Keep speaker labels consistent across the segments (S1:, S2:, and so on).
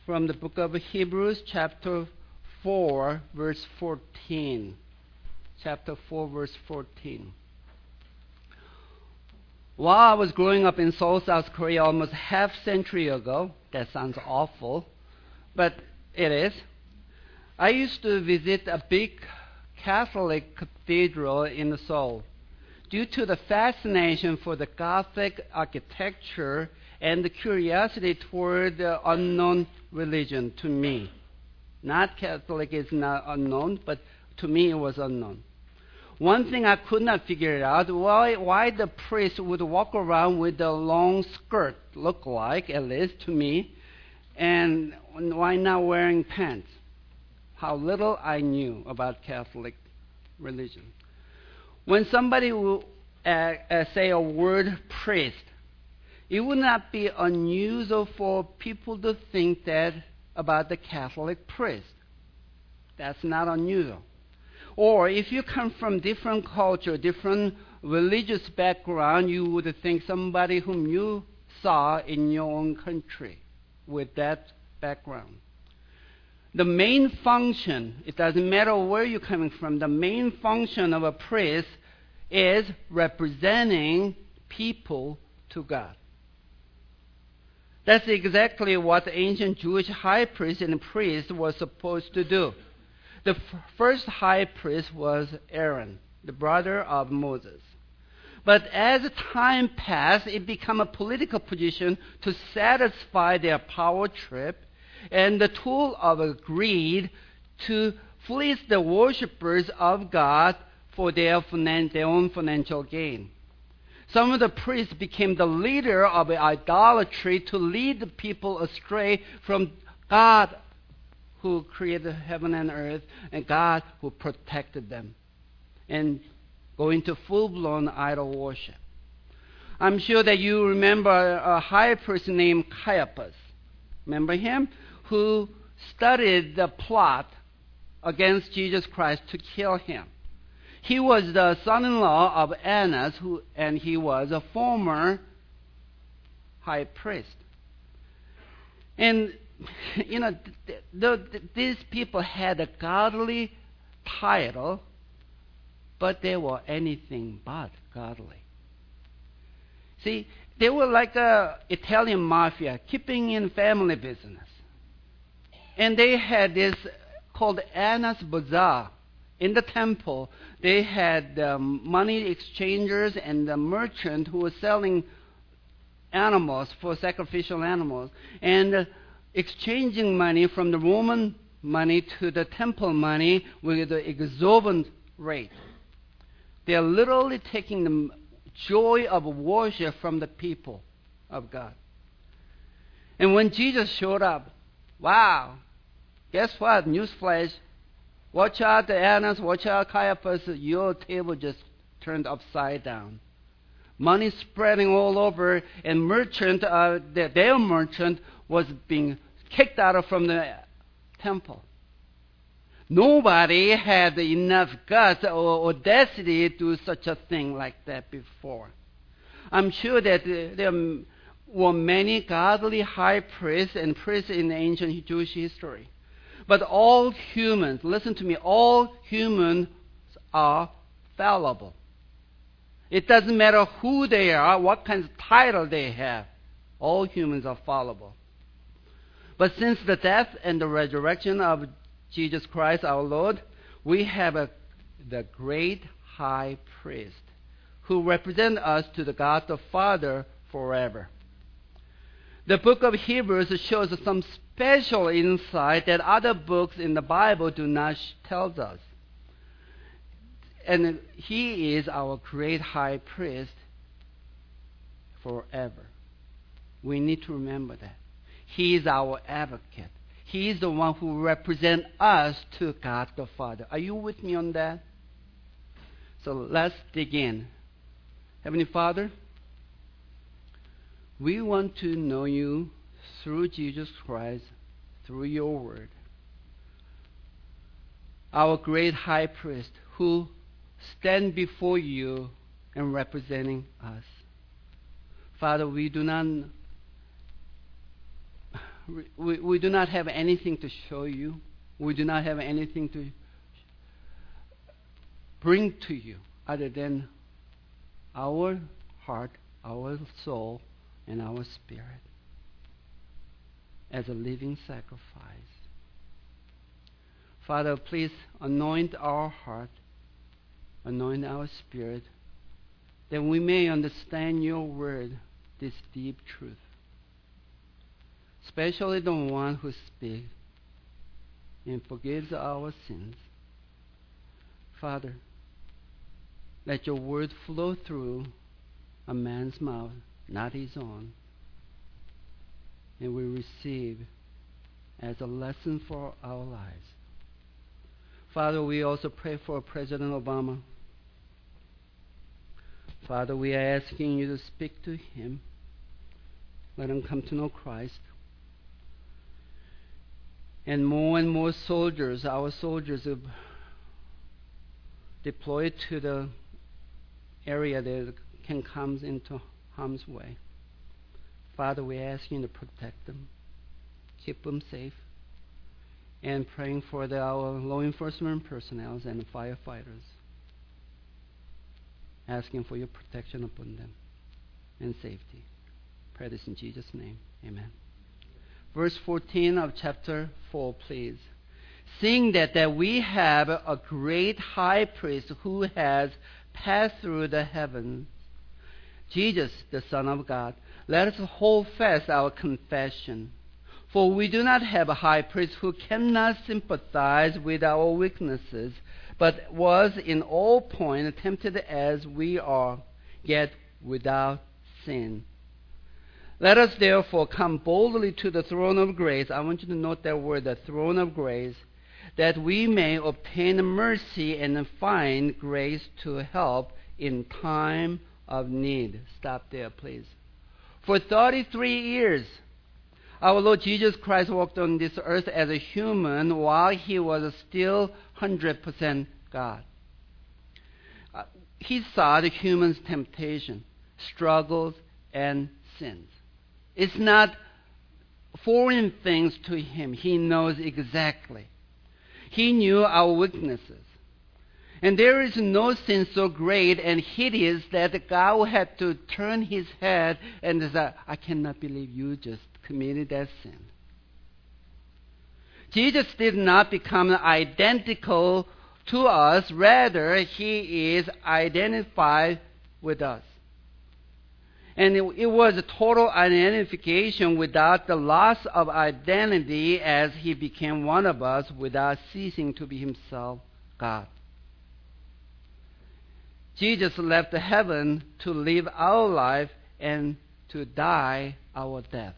S1: from the book of Hebrews, chapter 4, verse 14. Chapter 4, verse 14. While I was growing up in Seoul, South Korea almost half century ago, that sounds awful, but it is, I used to visit a big Catholic cathedral in Seoul. Due to the fascination for the Gothic architecture and the curiosity toward the unknown religion to me. Not Catholic is not unknown, but to me it was unknown. One thing I could not figure out, why the priest would walk around with a long skirt, look like, at least to me, and why not wearing pants? How little I knew about Catholic religion. When somebody will say a word priest, it would not be unusual for people to think that about the Catholic priest. That's not unusual. Or if you come from different culture, different religious background, you would think somebody whom you saw in your own country with that background. The main function, it doesn't matter where you're coming from, the main function of a priest is representing people to God. That's exactly what the ancient Jewish high priest and priest were supposed to do. The first high priest was Aaron, the brother of Moses. But as time passed, it became a political position to satisfy their power trip and the tool of greed to fleece the worshippers of God for their own financial gain. Some of the priests became the leader of idolatry to lead the people astray from God who created heaven and earth, and God who protected them, and go into full-blown idol worship. I'm sure that you remember a high priest named Caiaphas. Remember him? Who studied the plot against Jesus Christ to kill him. He was the son-in-law of Annas, and he was a former high priest. And these people had a godly title, but they were anything but godly. See, they were like a Italian mafia, keeping in family business. And they had this called Annas Bazaar. In the temple, they had money exchangers and the merchant who was selling animals for sacrificial animals, and exchanging money from the Roman money to the temple money with the exorbitant rate. They are literally taking the joy of worship from the people of God. And when Jesus showed up, wow, guess what? Newsflash. Watch out, Annas, watch out, Caiaphas, your table just turned upside down. Money spreading all over, and their merchant was being kicked out from the temple. Nobody had enough guts or audacity to do such a thing like that before. I'm sure that there were many godly high priests and priests in ancient Jewish history. But all humans, listen to me, all humans are fallible. It doesn't matter who they are, what kind of title they have. All humans are fallible. But since the death and the resurrection of Jesus Christ our Lord, we have the great high priest who represents us to the God the Father forever. The book of Hebrews shows some special insight that other books in the Bible do not tell us. And he is our great high priest forever. We need to remember that. He is our advocate. He is the one who represents us to God the Father. Are you with me on that? So let's dig in. Heavenly Father, we want to know you through Jesus Christ, through your word. Our great high priest who stands before you and representing us. Father, we do not we do not have anything to show you. We do not have anything to bring to you other than our heart, our soul, and our spirit as a living sacrifice. Father, please anoint our heart, anoint our spirit, that we may understand your word, this deep truth, especially the one who speaks and forgives our sins. Father, let your word flow through a man's mouth, not his own, and we receive as a lesson for our lives. Father, we also pray for President Obama. Father, we are asking you to speak to him. Let him come to know Christ. And more soldiers, our soldiers, are deployed to the area that can come into harm's way. Father, we ask you to protect them, keep them safe, and praying for our law enforcement personnel and firefighters, asking for your protection upon them and safety. Pray this in Jesus' name. Amen. Verse 14 of chapter 4, please. Seeing that we have a great high priest who has passed through the heavens, Jesus, the Son of God, let us hold fast our confession. For we do not have a high priest who cannot sympathize with our weaknesses, but was in all points tempted as we are, yet without sin. Let us therefore come boldly to the throne of grace. I want you to note that word, the throne of grace, that we may obtain mercy and find grace to help in time of need. Stop there, please. For 33 years, our Lord Jesus Christ walked on this earth as a human while he was still 100% God. He saw the human's temptation, struggles, and sins. It's not foreign things to him. He knows exactly. He knew our weaknesses. And there is no sin so great and hideous that God had to turn his head and say, I cannot believe you just committed that sin. Jesus did not become identical to us. Rather, he is identified with us. And it was a total identification without the loss of identity, as he became one of us without ceasing to be himself God. Jesus left heaven to live our life and to die our death.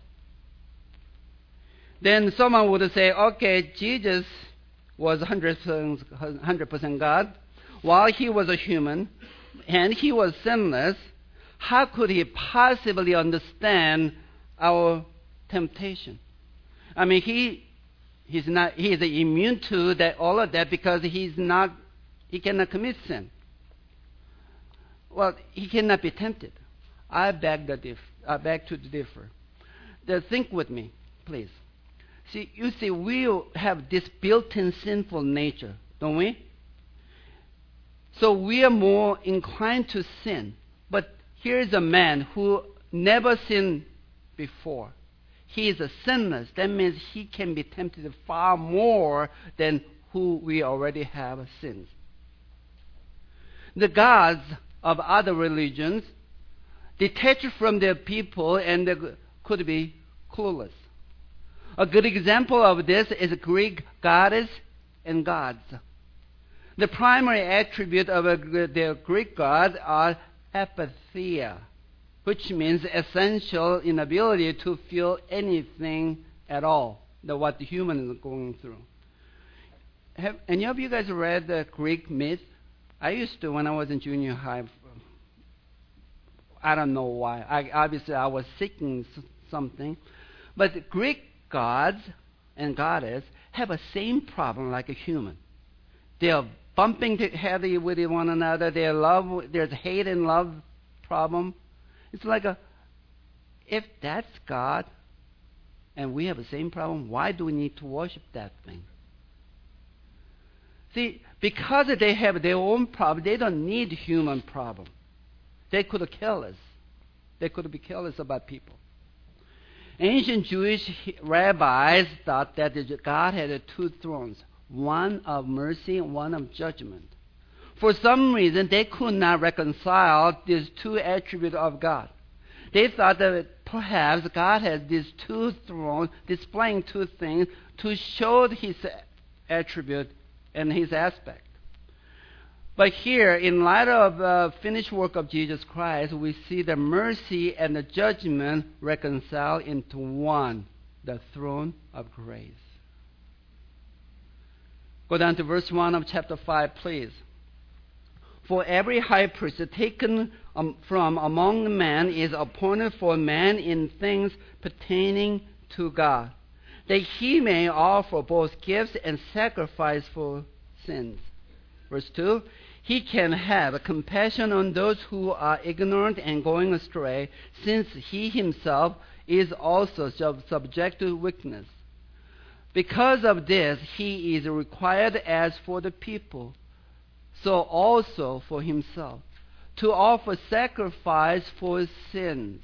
S1: Then someone would say, okay, Jesus was 100% God while he was a human and he was sinless. How could he possibly understand our temptation? I mean, he is immune to that, all of that, because he cannot commit sin. Well, he cannot be tempted. I beg to differ. Think with me, please. You see, we have this built-in sinful nature, don't we? So we are more inclined to sin. But here is a man who never sinned before. He is a sinless. That means he can be tempted far more than who we already have sinned. The gods of other religions detached from their people and they could be clueless. A good example of this is Greek goddess and gods. The primary attribute of their Greek gods are apatheia, which means essential inability to feel anything at all, what the human is going through. Have any of you guys read the Greek myth? I used to when I was in junior high. I don't know why. Obviously, I was seeking something. But the Greek gods and goddess have the same problem like a human. They are bumping heavily with one another. There's hate and love problem. It's like if that's God, And we have the same problem. Why do we need to worship that thing? See, because they have their own problem, they don't need human problem. They could kill us. They could be careless about people. Ancient Jewish rabbis thought that God had two thrones, one of mercy and one of judgment. For some reason, they could not reconcile these two attributes of God. They thought that perhaps God had these two thrones, displaying two things to show his attribute and his aspect. But here, in light of the finished work of Jesus Christ, we see the mercy and the judgment reconciled into one, the throne of grace. Go down to verse 1 of chapter 5, please. For every high priest taken from among men is appointed for man in things pertaining to God, that he may offer both gifts and sacrifice for sins. Verse 2, he can have compassion on those who are ignorant and going astray, since he himself is also subject to weakness. Because of this, he is required as for the people, so also for himself, to offer sacrifice for sins.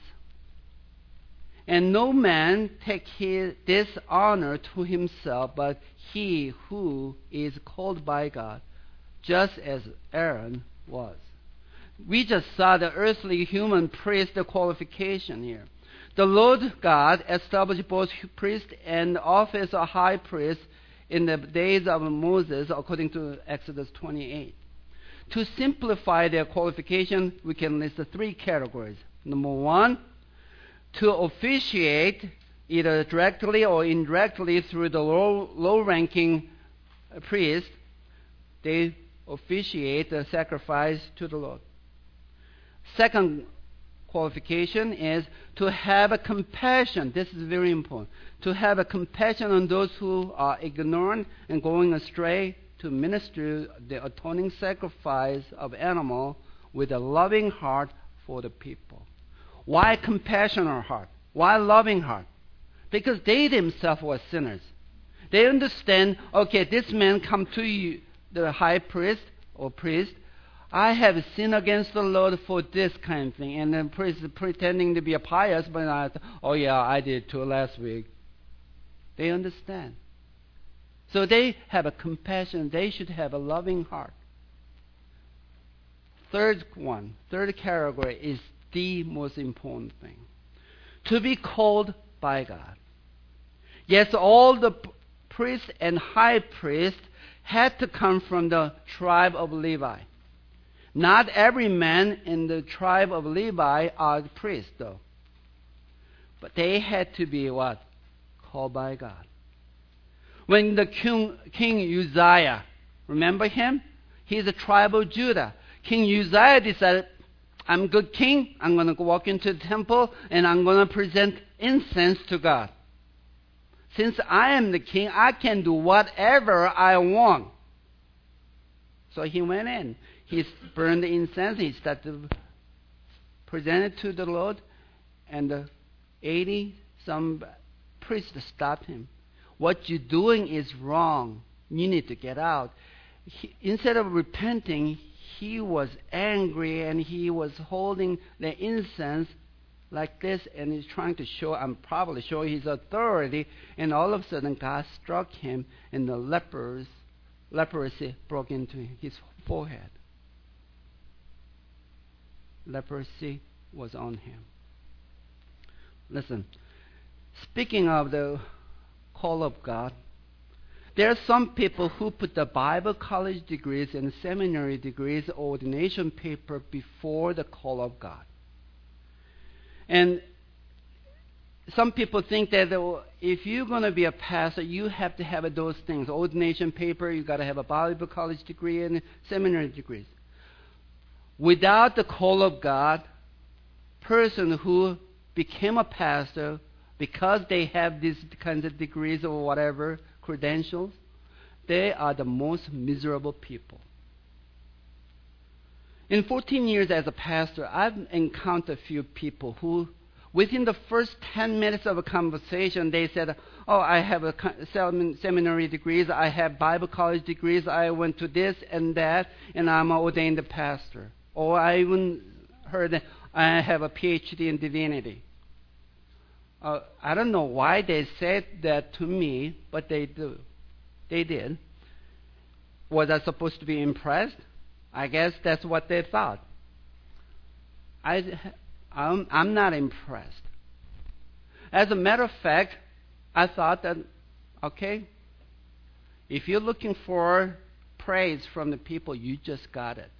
S1: And no man take this honor to himself, but he who is called by God, just as Aaron was. We just saw the earthly human priest qualification here. The Lord God established both priest and office of high priest in the days of Moses, according to Exodus 28. To simplify their qualification, we can list three categories. Number one, to officiate either directly or indirectly through the low-ranking priest, they officiate the sacrifice to the Lord. Second qualification is to have a compassion. This is very important. To have a compassion on those who are ignorant and going astray, to minister the atoning sacrifice of animal with a loving heart for the people. Why compassionate heart? Why loving heart? Because they themselves were sinners. They understand, okay, this man come to you, the high priest or priest, I have sinned against the Lord for this kind of thing. And the priest is pretending to be a pious, but oh yeah, I did too last week. They understand. So they have a compassion. They should have a loving heart. Third category is the most important thing. To be called by God. Yes, all the priests and high priests had to come from the tribe of Levi. Not every man in the tribe of Levi are priests, though. But they had to be what? Called by God. When the King Uzziah, remember him? He's a tribe of Judah. King Uzziah decided, I'm a good king. I'm going to walk into the temple and I'm going to present incense to God. Since I am the king, I can do whatever I want. So he went in. He burned the incense. He started to present it to the Lord. And 80-some priests stopped him. What you're doing is wrong. You need to get out. Instead of repenting, he was angry and he was holding the incense like this, and he's trying to show, I'm probably showing his authority, and all of a sudden God struck him and the leprosy broke into his forehead. Leprosy was on him. Listen, speaking of the call of God, there are some people who put the Bible college degrees and seminary degrees, ordination paper before the call of God. And some people think that if you're going to be a pastor, you have to have those things. Ordination paper, you got to have a Bible college degree and seminary degrees. Without the call of God, person who became a pastor because they have these kinds of degrees or whatever, credentials, they are the most miserable people. In 14 years as a pastor, I've encountered a few people who Within the first 10 minutes of a conversation, they said, oh, I have a seminary degrees, I have Bible college degrees, I went to this and that, and I'm an ordained pastor. Or I even heard that I have a PhD in divinity. I don't know why they said that to me, but they do. They did. Was I supposed to be impressed? I guess that's what they thought. I'm not impressed. As a matter of fact, I thought that, okay, if you're looking for praise from the people, you just got it.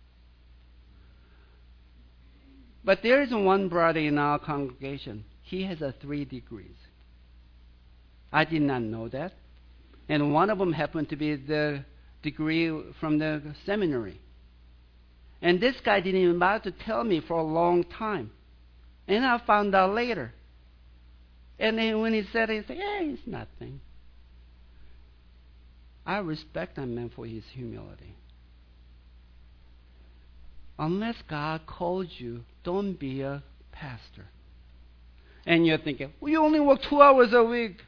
S1: But there is one brother in our congregation. He has 3 degrees. I did not know that. And one of them happened to be the degree from the seminary. And this guy didn't even bother to tell me for a long time. And I found out later. And then when he said it, yeah, it's nothing. I respect that man for his humility. Unless God calls you, don't be a pastor. And you're thinking, well, you only work 2 hours a week.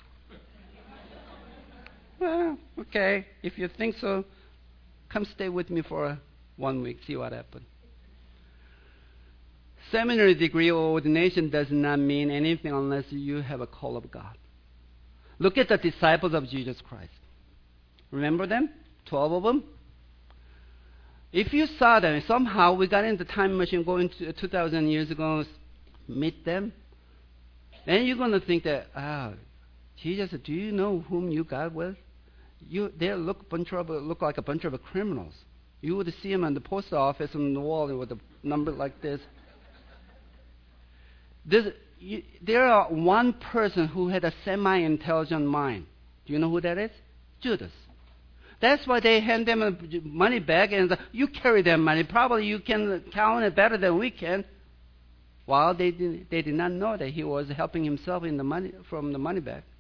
S1: Well, okay, if you think so, come stay with me for 1 week, see what happens. Seminary degree or ordination does not mean anything unless you have a call of God. Look at the disciples of Jesus Christ. Remember them? 12 of them? If you saw them, somehow we got in the time machine going to 2,000 years ago, meet them, then you're going to think that, Jesus, do you know whom you got with? They look like a bunch of criminals. You would see them in the post office on the wall with a number like this. There are one person who had a semi-intelligent mind. Do you know who that is? Judas. That's why they hand them a money bag and say, you carry that money. Probably you can count it better than we can. While they did not know that he was helping himself in the money from the money bag.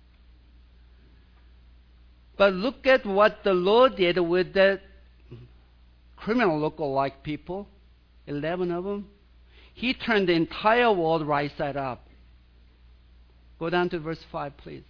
S1: But look at what the Lord did with that criminal look-alike people, 11 of them. He turned the entire world right side up. Go down to verse 5, please.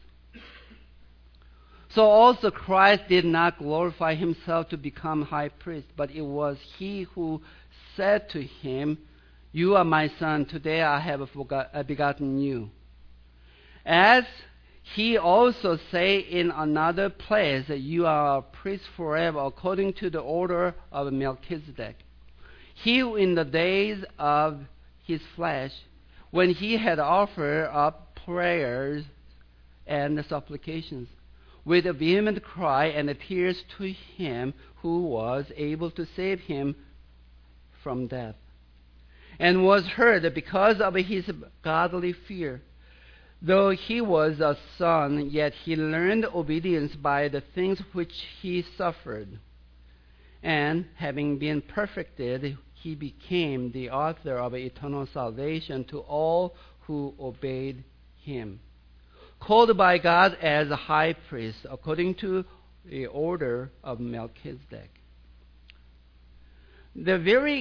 S1: So also Christ did not glorify himself to become high priest, but it was he who said to him, you are my son, today I have begotten you. As he also say in another place that you are a priest forever according to the order of Melchizedek. He in the days of his flesh, when he had offered up prayers and supplications, with a vehement cry and tears to him who was able to save him from death, and was heard because of his godly fear. Though he was a son, yet he learned obedience by the things which he suffered. And having been perfected, he became the author of eternal salvation to all who obeyed him. Called by God as a high priest according to the order of Melchizedek. The very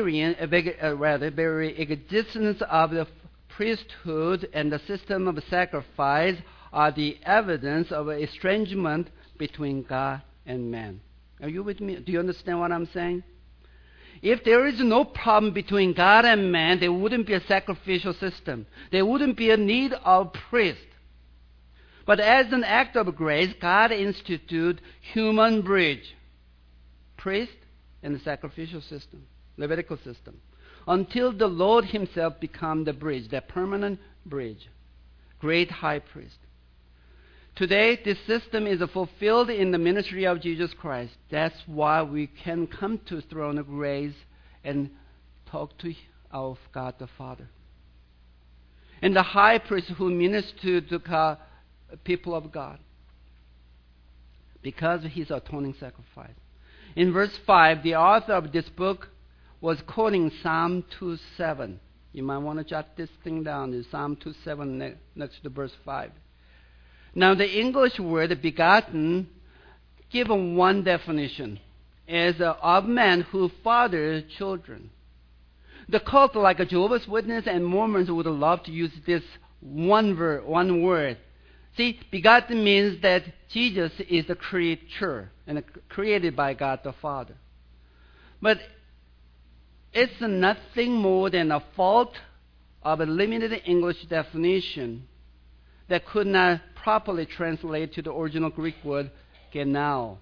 S1: existence of the priesthood and the system of sacrifice are the evidence of estrangement between God and man. Are you with me? Do you understand what I'm saying? If there is no problem between God and man, there wouldn't be a sacrificial system. There wouldn't be a need of priest. But as an act of grace, God instituted human bridge, priest and the sacrificial system, Levitical system, until the Lord himself become the bridge, the permanent bridge, great high priest. Today, this system is fulfilled in the ministry of Jesus Christ. That's why we can come to the throne of grace and talk to our God the Father. And the high priest who ministered to God, people of God, because of his atoning sacrifice. In verse 5, the author of this book was quoting Psalm 2:7. You might want to jot this thing down. It's Psalm 2:7 next to verse 5. Now the English word begotten, given one definition, is of man who fathers children. The cult like Jehovah's Witnesses and Mormons would love to use this one word. See, begotten means that Jesus is the creature and created by God the Father. But it's nothing more than a fault of a limited English definition that could not properly translate to the original Greek word genao.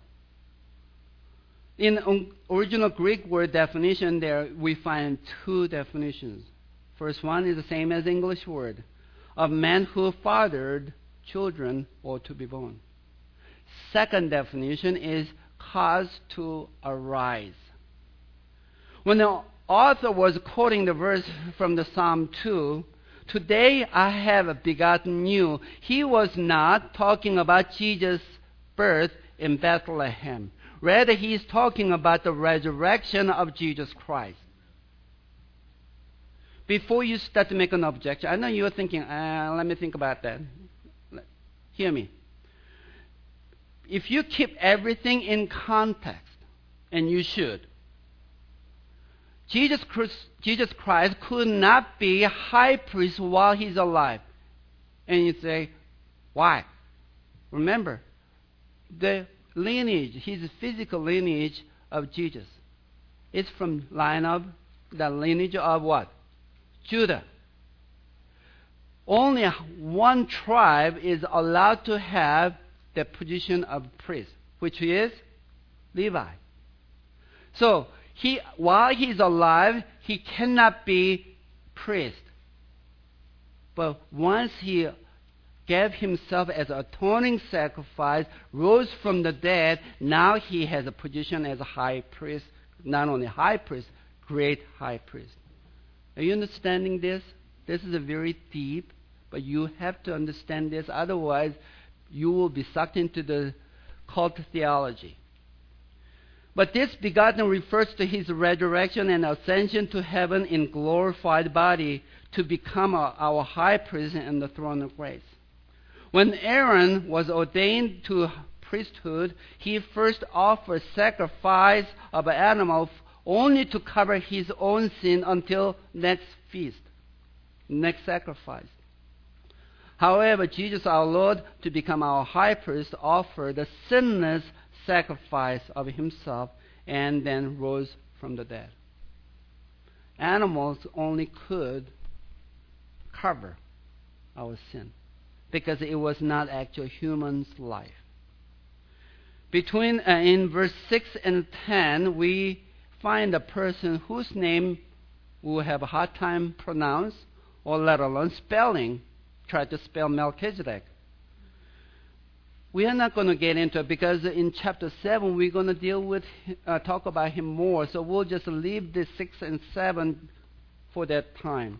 S1: In original Greek word definition, there we find two definitions. First one is the same as English word, of man who fathered children or to be born. Second definition is cause to arise. When the author was quoting the verse from the Psalm 2, today I have begotten you, he was not talking about Jesus' birth in Bethlehem. Rather, he is talking about the resurrection of Jesus Christ. Before you start to make an objection, I know you're thinking, let me think about that. Hear me. If you keep everything in context, and you should, Jesus Christ could not be high priest while he's alive. And you say, why? Remember, the lineage, his physical lineage of Jesus, is from the lineage of what? Judah. Only one tribe is allowed to have the position of priest, which is Levi. So, while he's alive, he cannot be priest. But once he gave himself as an atoning sacrifice, rose from the dead, now he has a position as a high priest, not only high priest, great high priest. Are you understanding this? This is a very deep, but you have to understand this, otherwise you will be sucked into the cult theology. But this begotten refers to his resurrection and ascension to heaven in glorified body to become our high priest in the throne of grace. When Aaron was ordained to priesthood, he first offered sacrifice of an animal only to cover his own sin until next feast, next sacrifice. However, Jesus our Lord, to become our high priest, offered a sinless sacrifice of himself and then rose from the dead. Animals only could cover our sin because it was not actual human's life. In verse 6 and 10, we find a person whose name we will have a hard time pronounce, or let alone spelling. Try to spell Melchizedek. We are not going to get into it because in chapter 7 we're going to talk about him more. So we'll just leave the 6 and 7 for that time.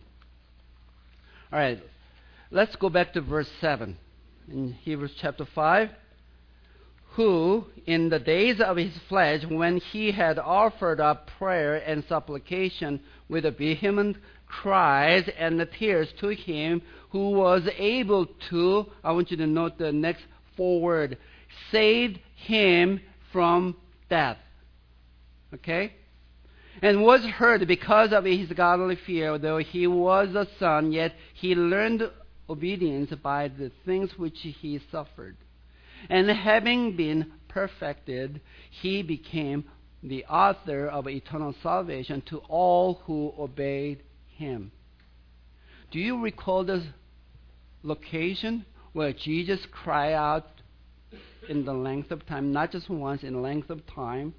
S1: All right, let's go back to verse 7 in Hebrews chapter 5. Who, in the days of his flesh, when he had offered up prayer and supplication with a vehement cries and the tears to him, who was able to, I want you to note the next 4 words, saved him from death. Okay? And was heard because of his godly fear, though he was a son, yet he learned obedience by the things which he suffered. And having been perfected, he became the author of eternal salvation to all who obeyed him. Do you recall the location where Jesus cried out in the length of time, not just once, in length of time,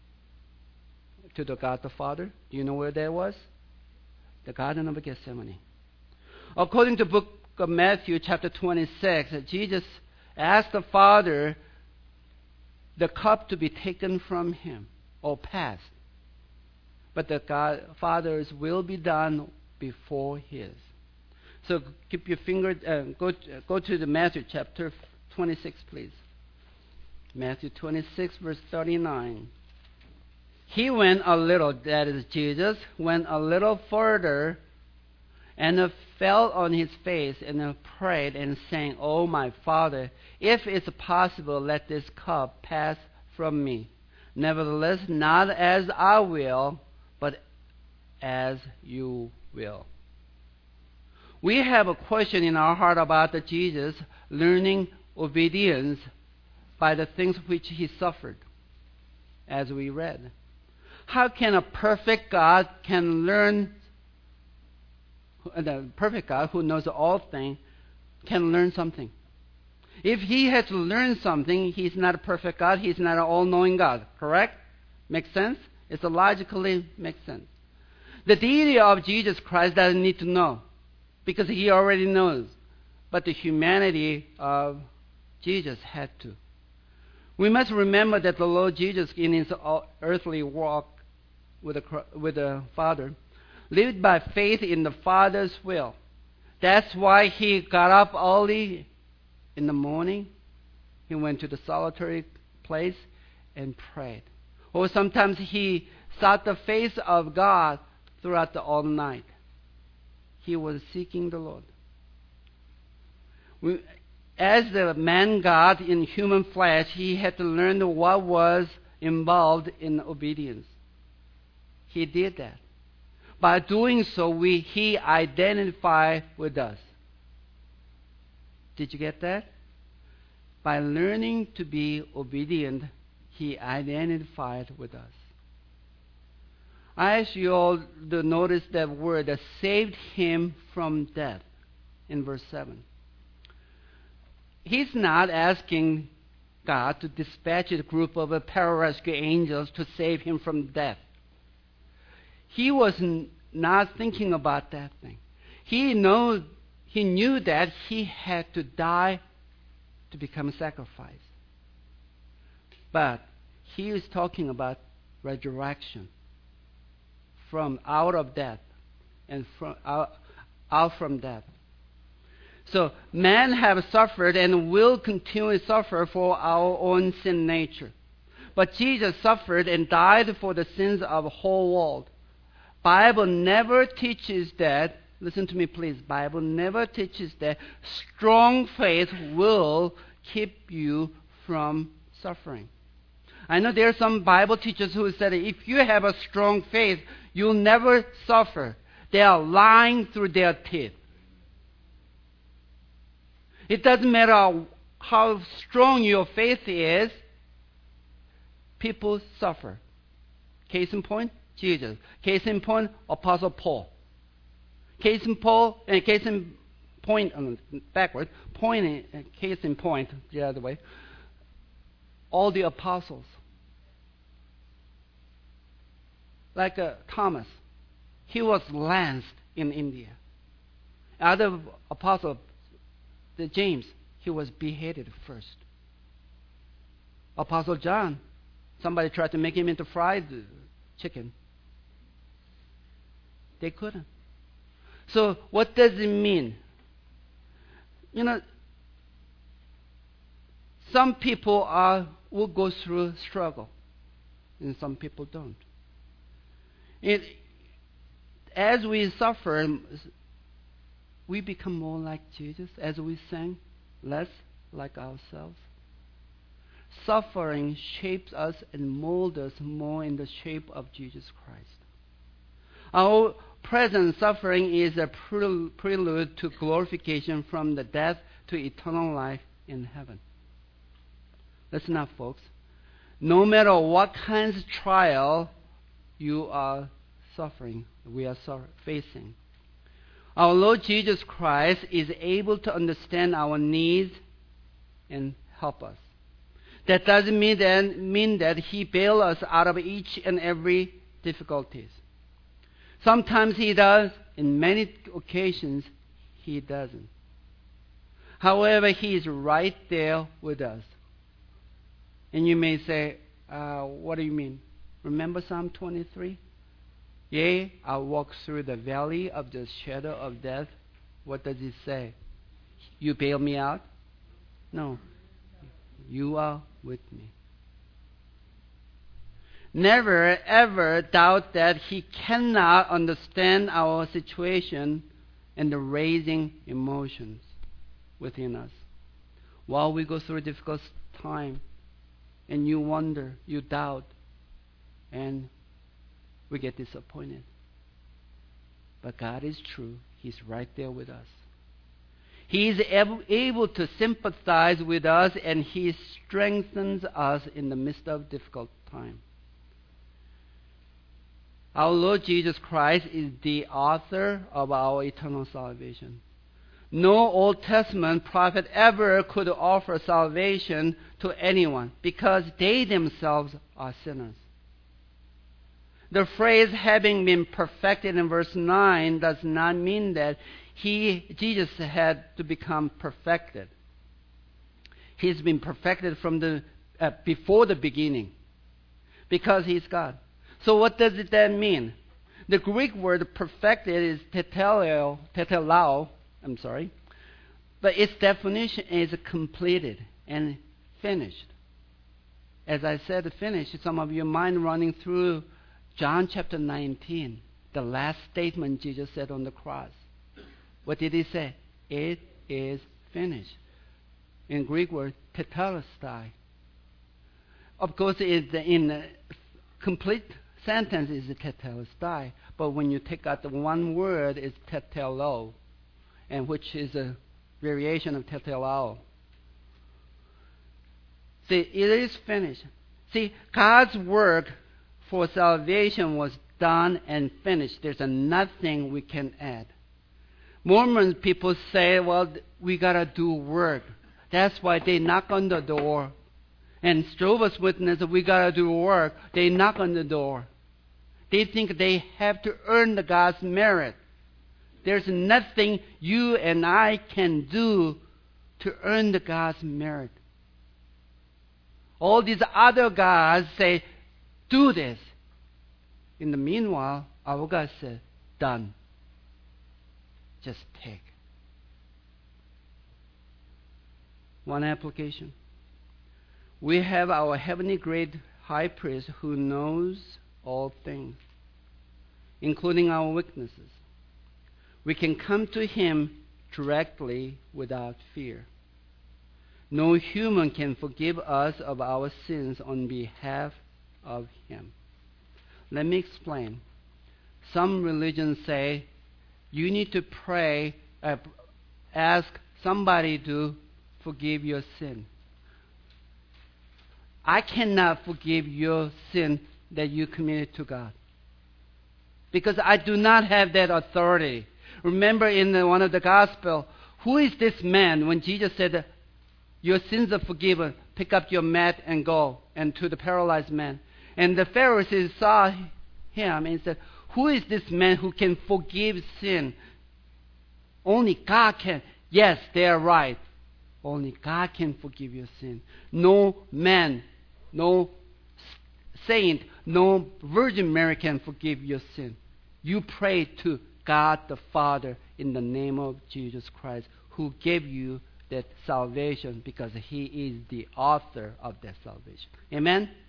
S1: to the God the Father? Do you know where that was? The Garden of Gethsemane. According to the book of Matthew, chapter 26, Jesus asked the Father the cup to be taken from him or passed. But the Father's will be done before his. So keep your finger, go to the Matthew chapter 26, please. Matthew 26, verse 39. He went a little, that is Jesus, went a little further and fell on his face and prayed and saying, "Oh, my Father, if it's possible, let this cup pass from me. Nevertheless, not as I will, but as you will. We have a question in our heart about Jesus learning obedience by the things which he suffered, as we read. How can a perfect God the perfect God who knows all things can learn something? If he has to learn something, he's not a perfect God, he's not an all-knowing God, correct? Makes sense? It's a logically makes sense. The deity of Jesus Christ doesn't need to know, because he already knows. But the humanity of Jesus had to. We must remember that the Lord Jesus, in his earthly walk with the Father, lived by faith in the Father's will. That's why he got up early in the morning. He went to the solitary place and prayed. Or sometimes he sought the face of God throughout the all night. He was seeking the Lord. As the man God in human flesh, he had to learn what was involved in obedience. He did that. By doing so, he identified with us. Did you get that? By learning to be obedient, he identified with us. I ask you all to notice that word that saved him from death in verse 7. He's not asking God to dispatch a group of pararescue angels to save him from death. He was not thinking about that thing. He knew that he had to die to become a sacrifice. But he is talking about resurrection from out of death and out from death. So man have suffered and will continue to suffer for our own sin nature. But Jesus suffered and died for the sins of the whole world. Bible never teaches that, listen to me please, Bible never teaches that strong faith will keep you from suffering. I know there are some Bible teachers who said if you have a strong faith, you'll never suffer. They are lying through their teeth. It doesn't matter how strong your faith is, people suffer. Case in point, Jesus. Case in point, Apostle Paul. Case in point, case in point, the other way, all the apostles. Like Thomas, he was lanced in India. Other apostle, James, he was beheaded first. Apostle John, somebody tried to make him into fried chicken. They couldn't. So what does it mean? Some people will go through struggle, and some people don't. As we suffer, we become more like Jesus. As we sang, less like ourselves. Suffering shapes us and molds us more in the shape of Jesus Christ. Our present suffering is a prelude to glorification from the death to eternal life in heaven. Listen up, folks. No matter what kinds of trial you are suffering, we are facing, our Lord Jesus Christ is able to understand our needs and help us. That doesn't mean that he bails us out of each and every difficulties. Sometimes he does. In many occasions, he doesn't. However, he is right there with us. And you may say, what do you mean? Remember Psalm 23? Yea, I walk through the valley of the shadow of death. What does it say? You bail me out? No. You are with me. Never ever doubt that he cannot understand our situation and the raising emotions within us. While we go through a difficult time, and you wonder, you doubt, and we get disappointed. But God is true. He's right there with us. He is able to sympathize with us, and He strengthens us in the midst of difficult time. Our Lord Jesus Christ is the author of our eternal salvation. No Old Testament prophet ever could offer salvation to anyone because they themselves are sinners. The phrase having been perfected in verse 9 does not mean that Jesus had to become perfected. He's been perfected from before the beginning because He's God. So what does that mean? The Greek word perfected is tetelao, but its definition is completed and finished. As I said, finished, some of your mind running through John chapter 19, the last statement Jesus said on the cross. What did He say? It is finished. In Greek word, tetelestai. Of course, in the complete sentence is tetelestai, but when you take out the one word, it's tetelo, and which is a variation of tetelao. See, it is finished. See, God's work for salvation was done and finished. There's nothing we can add. Mormon people say, well, we got to do work. That's why they knock on the door. And Jehovah's Witnesses, we got to do work. They knock on the door. They think they have to earn the God's merit. There's nothing you and I can do to earn the God's merit. All these other gods say, do this. In the meanwhile, our God said, done. Just take. One application. We have our heavenly great high priest who knows all things, including our weaknesses. We can come to Him directly without fear. No human can forgive us of our sins on behalf of Him. Let me explain. Some religions say you need to pray, ask somebody to forgive your sin. I cannot forgive your sin that you committed to God, because I do not have that authority. Remember in one of the Gospel, who is this man when Jesus said, your sins are forgiven, pick up your mat and go, and to the paralyzed man. And the Pharisees saw him and said, who is this man who can forgive sin? Only God can. Yes, they are right. Only God can forgive your sin. No man, no saint, no Virgin Mary can forgive your sin. You pray to God the Father in the name of Jesus Christ, who gave you that salvation because He is the author of that salvation. Amen?